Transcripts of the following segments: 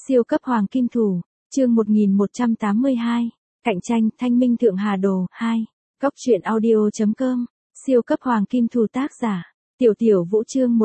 Siêu cấp hoàng kim thủ, chương 1182, cạnh tranh, Thanh Minh Thượng Hà Đồ, 2, Cóc truyện audio.com, siêu cấp hoàng kim thủ tác giả, Tiểu Tiểu Vũ chương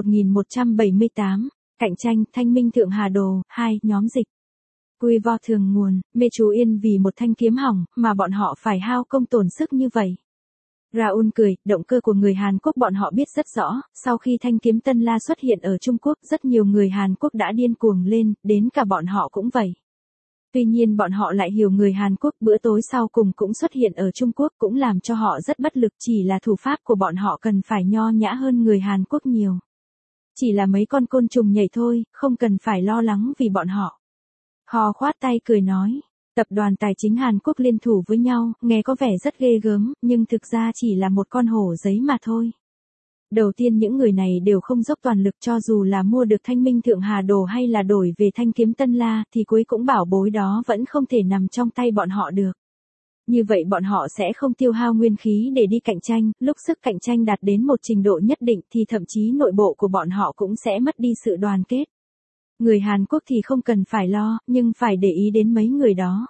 1178, cạnh tranh, Thanh Minh Thượng Hà Đồ, 2, nhóm dịch. Quy vo thường nguồn, mê chú yên vì một thanh kiếm hỏng, mà bọn họ phải hao công tổn sức như vậy. Raoul cười, động cơ của người Hàn Quốc bọn họ biết rất rõ, sau khi thanh kiếm Tân La xuất hiện ở Trung Quốc, rất nhiều người Hàn Quốc đã điên cuồng lên, đến cả bọn họ cũng vậy. Tuy nhiên bọn họ lại hiểu người Hàn Quốc bữa tối sau cùng cũng xuất hiện ở Trung Quốc cũng làm cho họ rất bất lực, chỉ là thủ pháp của bọn họ cần phải nho nhã hơn người Hàn Quốc nhiều. Chỉ là mấy con côn trùng nhảy thôi, không cần phải lo lắng vì bọn họ. Họ khoát tay cười nói. Tập đoàn tài chính Hàn Quốc liên thủ với nhau, nghe có vẻ rất ghê gớm, nhưng thực ra chỉ là một con hổ giấy mà thôi. Đầu tiên những người này đều không dốc toàn lực, cho dù là mua được Thanh Minh Thượng Hà Đồ hay là đổi về thanh kiếm Tân La, thì cuối cũng bảo bối đó vẫn không thể nằm trong tay bọn họ được. Như vậy bọn họ sẽ không tiêu hao nguyên khí để đi cạnh tranh, lúc sức cạnh tranh đạt đến một trình độ nhất định thì thậm chí nội bộ của bọn họ cũng sẽ mất đi sự đoàn kết. Người Hàn Quốc thì không cần phải lo, nhưng phải để ý đến mấy người đó.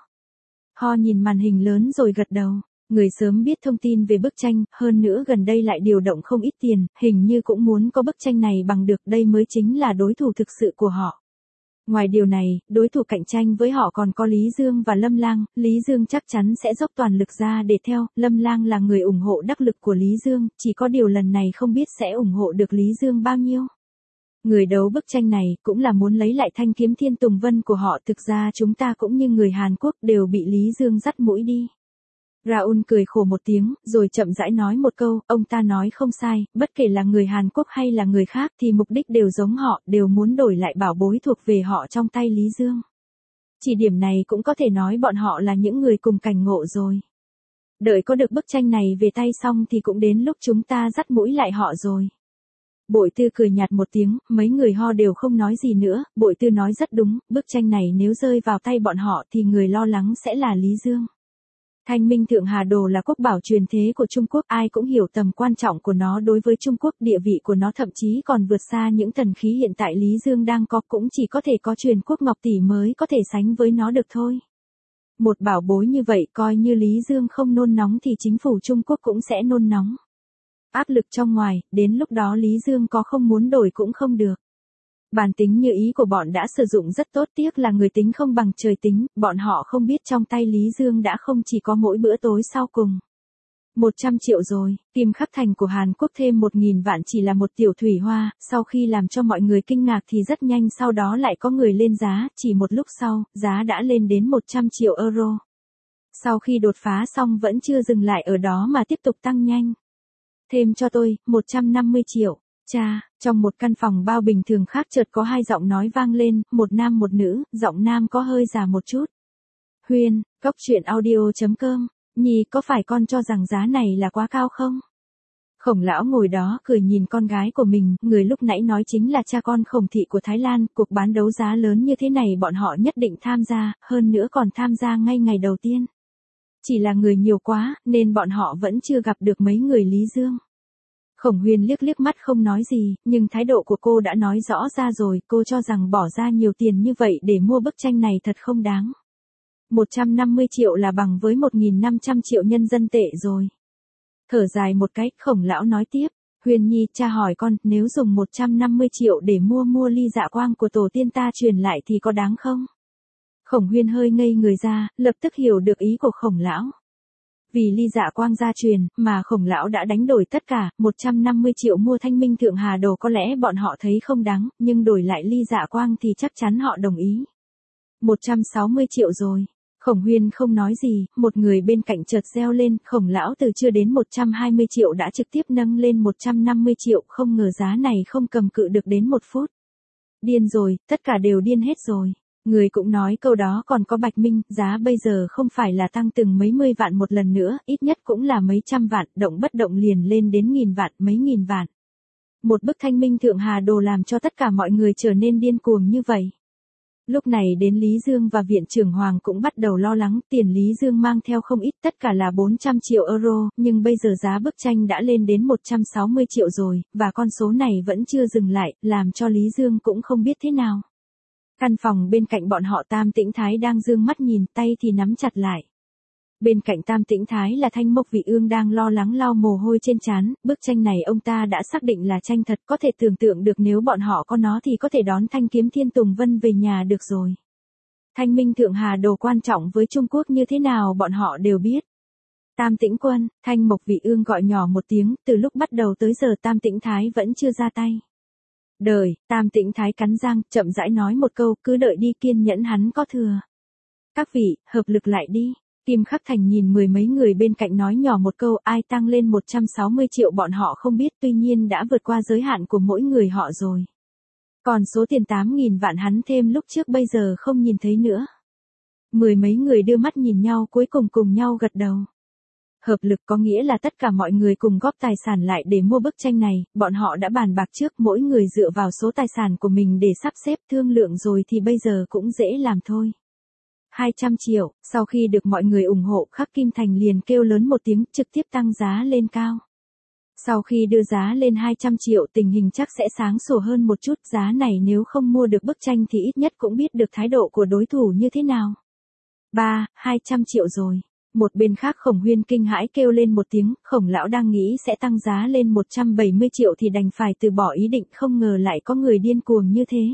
Ho nhìn màn hình lớn rồi gật đầu. Người sớm biết thông tin về bức tranh, hơn nữa gần đây lại điều động không ít tiền, hình như cũng muốn có bức tranh này bằng được, đây mới chính là đối thủ thực sự của họ. Ngoài điều này, đối thủ cạnh tranh với họ còn có Lý Dương và Lâm Lang, Lý Dương chắc chắn sẽ dốc toàn lực ra để theo, Lâm Lang là người ủng hộ đắc lực của Lý Dương, chỉ có điều lần này không biết sẽ ủng hộ được Lý Dương bao nhiêu. Người đấu bức tranh này cũng là muốn lấy lại thanh kiếm Thiên Tùng Vân của họ, thực ra chúng ta cũng như người Hàn Quốc đều bị Lý Dương dắt mũi đi. Raoul cười khổ một tiếng, rồi chậm rãi nói một câu, ông ta nói không sai, bất kể là người Hàn Quốc hay là người khác thì mục đích đều giống họ, đều muốn đổi lại bảo bối thuộc về họ trong tay Lý Dương. Chỉ điểm này cũng có thể nói bọn họ là những người cùng cảnh ngộ rồi. Đợi có được bức tranh này về tay xong thì cũng đến lúc chúng ta dắt mũi lại họ rồi. Bội Tư cười nhạt một tiếng, mấy người Ho đều không nói gì nữa, Bội Tư nói rất đúng, bức tranh này nếu rơi vào tay bọn họ thì người lo lắng sẽ là Lý Dương. Thanh Minh Thượng Hà Đồ là quốc bảo truyền thế của Trung Quốc, ai cũng hiểu tầm quan trọng của nó đối với Trung Quốc, địa vị của nó thậm chí còn vượt xa những thần khí hiện tại Lý Dương đang có, cũng chỉ có thể có Truyền Quốc Ngọc Tỷ mới có thể sánh với nó được thôi. Một bảo bối như vậy coi như Lý Dương không nôn nóng thì chính phủ Trung Quốc cũng sẽ nôn nóng. Áp lực trong ngoài, đến lúc đó Lý Dương có không muốn đổi cũng không được. Bản tính như ý của bọn đã sử dụng rất tốt, tiếc là người tính không bằng trời tính, bọn họ không biết trong tay Lý Dương đã không chỉ có mỗi bữa tối sau cùng. 100 triệu rồi, kim khắc thành của Hàn Quốc thêm 1.000 vạn chỉ là một tiểu thủy hoa, sau khi làm cho mọi người kinh ngạc thì rất nhanh sau đó lại có người lên giá, chỉ một lúc sau, giá đã lên đến 100 triệu euro. Sau khi đột phá xong vẫn chưa dừng lại ở đó mà tiếp tục tăng nhanh. Thêm cho tôi, 150 triệu. Cha, trong một căn phòng bao bình thường khác chợt có hai giọng nói vang lên, một nam một nữ, giọng nam có hơi già một chút. Huyên, Cóc truyện audio.com, Nhi có phải con cho rằng giá này là quá cao không? Khổng lão ngồi đó cười nhìn con gái của mình, người lúc nãy nói chính là cha con Khổng thị của Thái Lan, cuộc bán đấu giá lớn như thế này bọn họ nhất định tham gia, hơn nữa còn tham gia ngay ngày đầu tiên. Chỉ là người nhiều quá, nên bọn họ vẫn chưa gặp được mấy người Lý Dương. Khổng Huyên liếc liếc mắt không nói gì, nhưng thái độ của cô đã nói rõ ra rồi, cô cho rằng bỏ ra nhiều tiền như vậy để mua bức tranh này thật không đáng. 150 triệu là bằng với 1.500 triệu nhân dân tệ rồi. Thở dài một cái, Khổng lão nói tiếp, Huyên Nhi, cha hỏi con, nếu dùng 150 triệu để mua ly dạ quang của tổ tiên ta truyền lại thì có đáng không? Khổng Huyên hơi ngây người ra, lập tức hiểu được ý của Khổng lão. Vì ly dạ quang gia truyền, mà Khổng lão đã đánh đổi tất cả, 150 triệu mua Thanh Minh Thượng Hà Đồ có lẽ bọn họ thấy không đáng, nhưng đổi lại ly dạ quang thì chắc chắn họ đồng ý. 160 triệu rồi. Khổng Huyên không nói gì, một người bên cạnh chợt reo lên, Khổng lão từ chưa đến 120 triệu đã trực tiếp nâng lên 150 triệu, không ngờ giá này không cầm cự được đến một phút. Điên rồi, tất cả đều điên hết rồi. Người cũng nói câu đó còn có Bạch Minh, giá bây giờ không phải là tăng từng mấy mươi vạn một lần nữa, ít nhất cũng là mấy trăm vạn, động bất động liền lên đến nghìn vạn, mấy nghìn vạn. Một bức Thanh Minh Thượng Hà Đồ làm cho tất cả mọi người trở nên điên cuồng như vậy. Lúc này đến Lý Dương và Viện trưởng Hoàng cũng bắt đầu lo lắng, tiền Lý Dương mang theo không ít, tất cả là 400 triệu euro, nhưng bây giờ giá bức tranh đã lên đến 160 triệu rồi, và con số này vẫn chưa dừng lại, làm cho Lý Dương cũng không biết thế nào. Căn phòng bên cạnh bọn họ Tam Tĩnh Thái đang dương mắt nhìn, tay thì nắm chặt lại. Bên cạnh Tam Tĩnh Thái là Thanh Mộc Vị Ương đang lo lắng lau mồ hôi trên trán, bức tranh này ông ta đã xác định là tranh thật, có thể tưởng tượng được nếu bọn họ có nó thì có thể đón Thanh Kiếm Thiên Tùng Vân về nhà được rồi. Thanh Minh Thượng Hà Đồ quan trọng với Trung Quốc như thế nào bọn họ đều biết. Tam Tĩnh Quân, Thanh Mộc Vị Ương gọi nhỏ một tiếng, từ lúc bắt đầu tới giờ Tam Tĩnh Thái vẫn chưa ra tay. Đời, Tam Tĩnh Thái cắn răng, chậm rãi nói một câu, cứ đợi đi, kiên nhẫn hắn có thừa. Các vị, hợp lực lại đi. Kim Khắc Thành nhìn mười mấy người bên cạnh nói nhỏ một câu, ai tăng lên 160 triệu bọn họ không biết, tuy nhiên đã vượt qua giới hạn của mỗi người họ rồi. Còn số tiền 8.000 vạn hắn thêm lúc trước bây giờ không nhìn thấy nữa. Mười mấy người đưa mắt nhìn nhau cuối cùng nhau gật đầu. Hợp lực có nghĩa là tất cả mọi người cùng góp tài sản lại để mua bức tranh này, bọn họ đã bàn bạc trước, mỗi người dựa vào số tài sản của mình để sắp xếp thương lượng rồi thì bây giờ cũng dễ làm thôi. 200 triệu, sau khi được mọi người ủng hộ, Khắc Kim Thành liền kêu lớn một tiếng, trực tiếp tăng giá lên cao. Sau khi đưa giá lên 200 triệu tình hình chắc sẽ sáng sủa hơn một chút, giá này nếu không mua được bức tranh thì ít nhất cũng biết được thái độ của đối thủ như thế nào. 200 triệu rồi. Một bên khác Khổng Huyên kinh hãi kêu lên một tiếng, Khổng lão đang nghĩ sẽ tăng giá lên 170 triệu thì đành phải từ bỏ ý định, không ngờ lại có người điên cuồng như thế.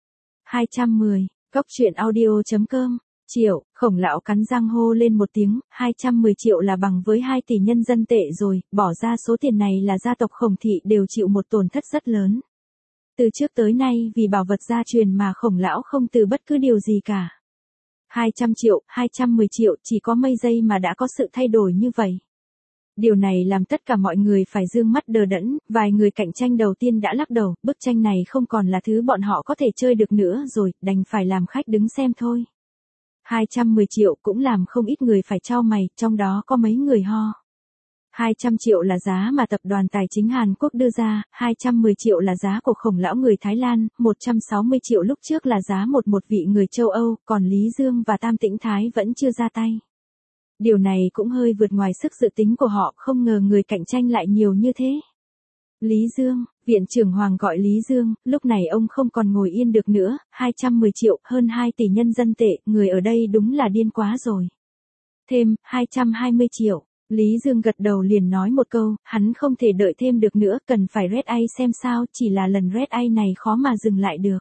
210, Góc truyện audio.com. Triệu, Khổng lão cắn răng hô lên một tiếng, 210 triệu là bằng với 2 tỷ nhân dân tệ rồi, bỏ ra số tiền này là gia tộc Khổng thị đều chịu một tổn thất rất lớn. Từ trước tới nay vì bảo vật gia truyền mà Khổng lão không từ bất cứ điều gì cả. 200 triệu, 210 triệu, chỉ có mấy giây mà đã có sự thay đổi như vậy. Điều này làm tất cả mọi người phải dương mắt đờ đẫn, vài người cạnh tranh đầu tiên đã lắc đầu, bức tranh này không còn là thứ bọn họ có thể chơi được nữa rồi, đành phải làm khách đứng xem thôi. 210 triệu cũng làm không ít người phải chau mày, trong đó có mấy người ho. 200 triệu là giá mà tập đoàn tài chính Hàn Quốc đưa ra, 210 triệu là giá của Khổng lão người Thái Lan, 160 triệu lúc trước là giá một vị người châu Âu, còn Lý Dương và Tam Tĩnh Thái vẫn chưa ra tay. Điều này cũng hơi vượt ngoài sức dự tính của họ, không ngờ người cạnh tranh lại nhiều như thế. Lý Dương, Viện trưởng Hoàng gọi Lý Dương, lúc này ông không còn ngồi yên được nữa, 210 triệu, hơn 2 tỷ nhân dân tệ, người ở đây đúng là điên quá rồi. Thêm, 220 triệu. Lý Dương gật đầu liền nói một câu, hắn không thể đợi thêm được nữa, cần phải red eye xem sao, chỉ là lần red eye này khó mà dừng lại được.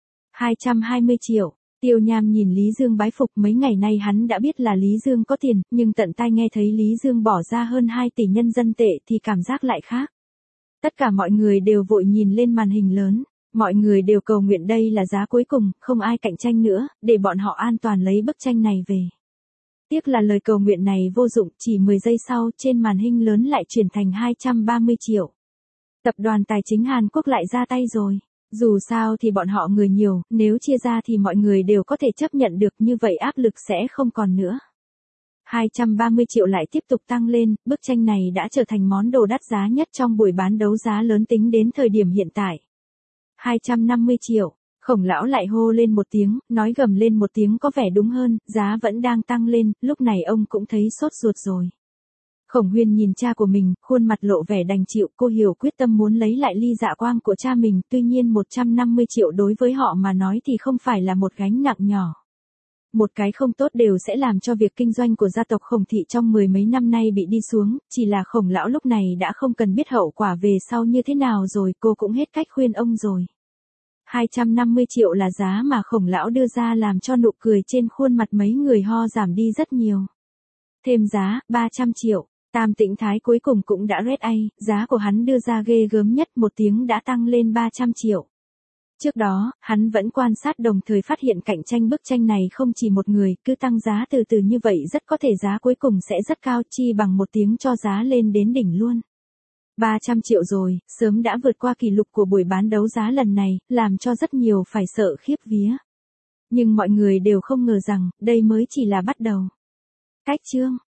220 triệu. Tiêu Nham nhìn Lý Dương bái phục, mấy ngày nay hắn đã biết là Lý Dương có tiền, nhưng tận tai nghe thấy Lý Dương bỏ ra hơn 2 tỷ nhân dân tệ thì cảm giác lại khác. Tất cả mọi người đều vội nhìn lên màn hình lớn, mọi người đều cầu nguyện đây là giá cuối cùng, không ai cạnh tranh nữa, để bọn họ an toàn lấy bức tranh này về. Tiếc là lời cầu nguyện này vô dụng, chỉ 10 giây sau trên màn hình lớn lại chuyển thành 230 triệu. Tập đoàn tài chính Hàn Quốc lại ra tay rồi. Dù sao thì bọn họ người nhiều, nếu chia ra thì mọi người đều có thể chấp nhận được, như vậy áp lực sẽ không còn nữa. 230 triệu lại tiếp tục tăng lên, bức tranh này đã trở thành món đồ đắt giá nhất trong buổi bán đấu giá lớn tính đến thời điểm hiện tại. 250 triệu, Khổng lão lại hô lên một tiếng, nói gầm lên một tiếng có vẻ đúng hơn, giá vẫn đang tăng lên, lúc này ông cũng thấy sốt ruột rồi. Khổng Huyên nhìn cha của mình, khuôn mặt lộ vẻ đành chịu, cô hiểu quyết tâm muốn lấy lại ly dạ quang của cha mình, tuy nhiên 150 triệu đối với họ mà nói thì không phải là một gánh nặng nhỏ. Một cái không tốt đều sẽ làm cho việc kinh doanh của gia tộc Khổng thị trong mười mấy năm nay bị đi xuống, chỉ là Khổng lão lúc này đã không cần biết hậu quả về sau như thế nào rồi, cô cũng hết cách khuyên ông rồi. 250 triệu là giá mà Khổng lão đưa ra làm cho nụ cười trên khuôn mặt mấy người ho giảm đi rất nhiều. Thêm giá, 300 triệu. Tam Tĩnh Thái cuối cùng cũng đã red eye, giá của hắn đưa ra ghê gớm nhất, một tiếng đã tăng lên 300 triệu. Trước đó, hắn vẫn quan sát đồng thời phát hiện cạnh tranh bức tranh này không chỉ một người, cứ tăng giá từ từ như vậy rất có thể giá cuối cùng sẽ rất cao, chi bằng một tiếng cho giá lên đến đỉnh luôn. 300 triệu rồi, sớm đã vượt qua kỷ lục của buổi bán đấu giá lần này, làm cho rất nhiều phải sợ khiếp vía. Nhưng mọi người đều không ngờ rằng, đây mới chỉ là bắt đầu. Cách chương